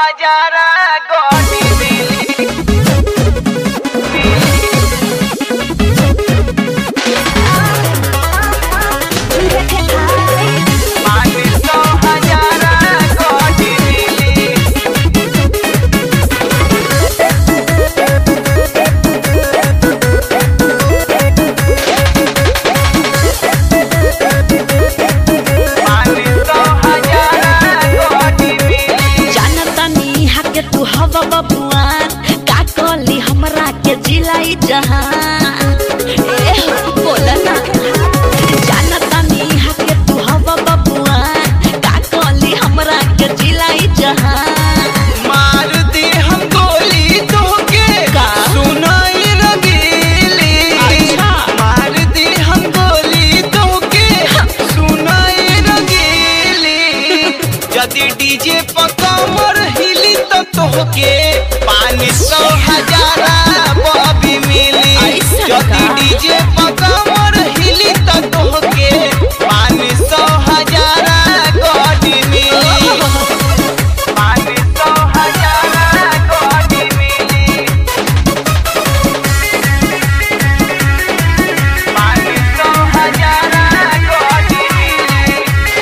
हजारा गोटी मिली 500 हजारा गोटी मिली हवा बबुआ का कहली हमरा के जिलाई जहां बोला ना जानता नी हके तू हवा बबुआ का कहली हमरा के जिलाई जहां मार दे हम गोली तोहके सुनाई रगीली मार दे हम गोली तोहके सुनाई रगीली यदि डीजे पर कमर हिली तो तोहके 500 हजारा बॉबी मिली यदि डीजे पर कमर हिली तो तोहके 500 हजारा गोटी मिली 500 हजारा गोटी मिली 500 हजारा गोटी मिली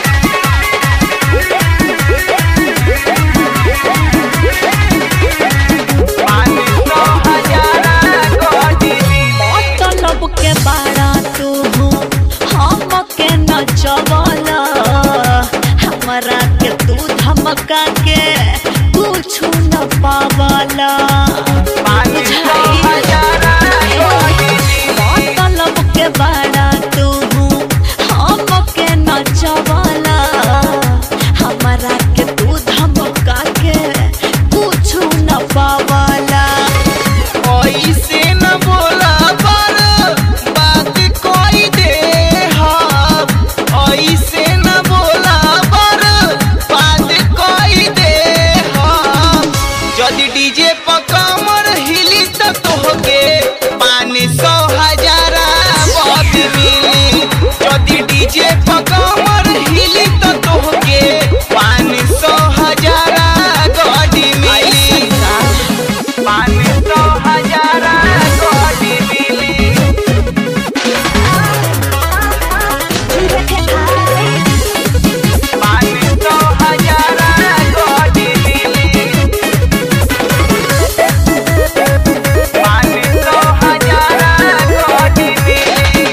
500 हजारा गोटी मिली मतलब के बाड़ा तू हम के नचवला हमरा के तू धमका के कुछ न पावला 500 हजारा गोटी मिली मतलब के बाड़ा तू हम के नचवला हमरा के तू धमका के कुछ न पावला ऐसे न बोला पर बात कोई दे हम ऐसे न बोला पर बात कोई दे हम यदि डीजे पर कमर हिली तो तोहके 500 हजारा बॉबी मिली यदि डीजे पर कमर हिली तो तोहके 500 हजारा गोटी मिली 500 हजारा गोटी मिली 500 हजारा गोटी मिली 500 हजारा गोटी मिली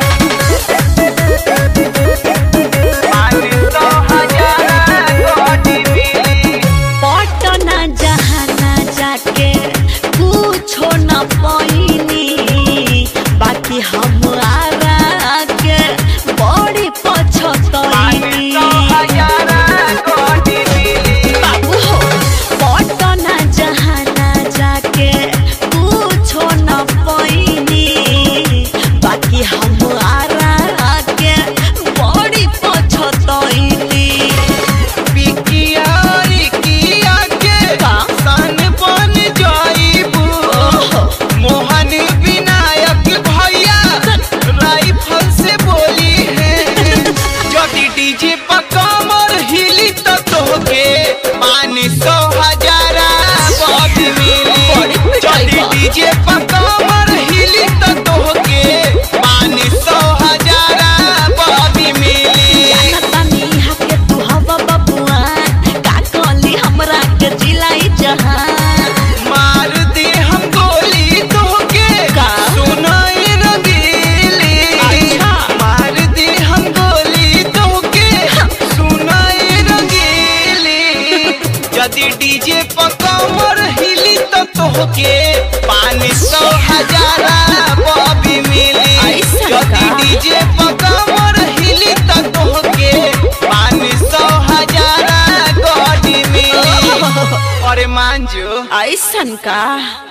500 हजारा गोटी मिली पटना जहाना जाके कुछो न पैनी बाकी हमारा के बड़ी पछतैनी 500 हजारा गोटी मिली बाबू हो पटना जहाना जाके कुछो न पैनी बाकी हमारा के बड़ी पछतैनी पिकियारी किया के सन बन जाइबू मोहन विनायक भैया राइफल से बोली है यदि डीजे पर कमर हिली तो तोहके 500 हजारा बॉबी मिली यदि डीजे पर कमर हिली तो तोहके 500 हजारा बॉबी मिली जानतानी हके तू हवा बबुआ का कहली हमरा के जिलाई जहां मार दे हम गोली तोहके सुनाई रगीली मार दे हम गोली तोहके सुनाई रगीली यदि डीजे पर कमर हिली तो तोहके 500 हजारा बॉबी मिली यदि डीजे पर कमर हिली तो तोहके 500 हजारा गोटी मिली अरे मान जो ऐसन का